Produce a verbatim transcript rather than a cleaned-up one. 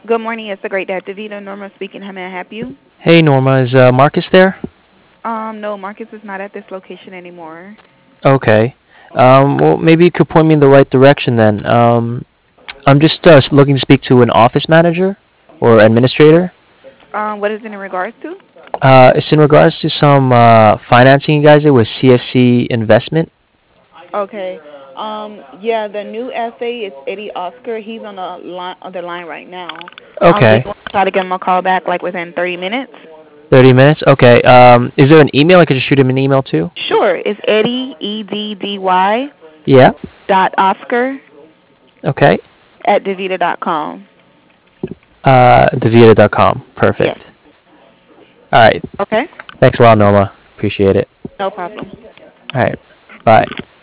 Good morning. It's the great Dad Davita. Norma speaking. How may I help you? Hey Norma, is uh, Marcus there? Um, no, Marcus is not at this location anymore. Okay. Um, well, maybe you could point me in the right direction then. Um, I'm just uh, looking to speak to an office manager or administrator. Um, what is it in regards to? Uh, it's in regards to some uh, financing you guys did with C F C Investment. Okay. Um, yeah, the new F A is Eddie Oscar. He's on the line on the line right now. Um, do you Okay. want to try to give him a call back like within thirty minutes? thirty minutes? Okay. Um, is there an email I could just shoot him an email to? Sure. It's Eddie E D D Y Yeah. dot Oscar Okay. at Davita dot com. Uh, devita dot com. Yes. Perfect. All right. Okay. Thanks a lot, Norma. Appreciate it. No problem. All right. Bye.